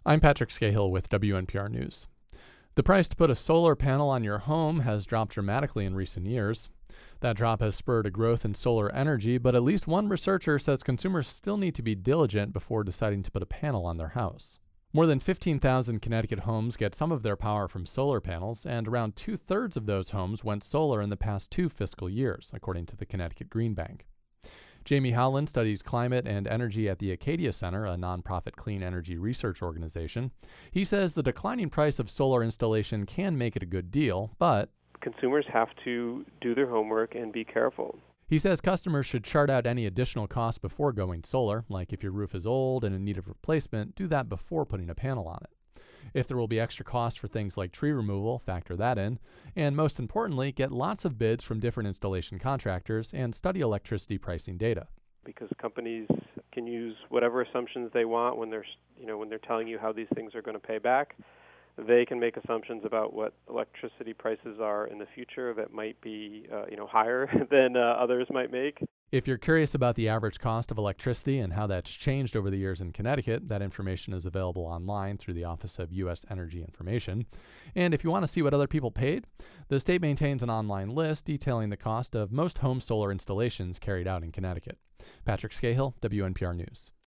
I'm Patrick Scahill with WNPR News. The price to put a solar panel on your home has dropped dramatically in recent years. That drop has spurred a growth in solar energy, but at least one researcher says consumers still need to be diligent before deciding to put a panel on their house. More than 15,000 Connecticut homes get some of their power from solar panels, and around two-thirds of those homes went solar in the past 2 fiscal years, according to the Connecticut Green Bank. Jamie Howland studies climate and energy at the Acadia Center, a nonprofit clean energy research organization. He says the declining price of solar installation can make it a good deal, but consumers have to do their homework and be careful. He says customers should chart out any additional costs before going solar, like if your roof is old and in need of replacement, do that before putting a panel on it. If there will be extra costs for things like tree removal, factor that in. And most importantly, get lots of bids from different installation contractors and study electricity pricing data. Because companies can use whatever assumptions they want when they're telling you how these things are going to pay back. They can make assumptions about what electricity prices are in the future that might be higher than others might make. If you're curious about the average cost of electricity and how that's changed over the years in Connecticut, that information is available online through the Office of U.S. Energy Information. And if you want to see what other people paid, the state maintains an online list detailing the cost of most home solar installations carried out in Connecticut. Patrick Scahill, WNPR News.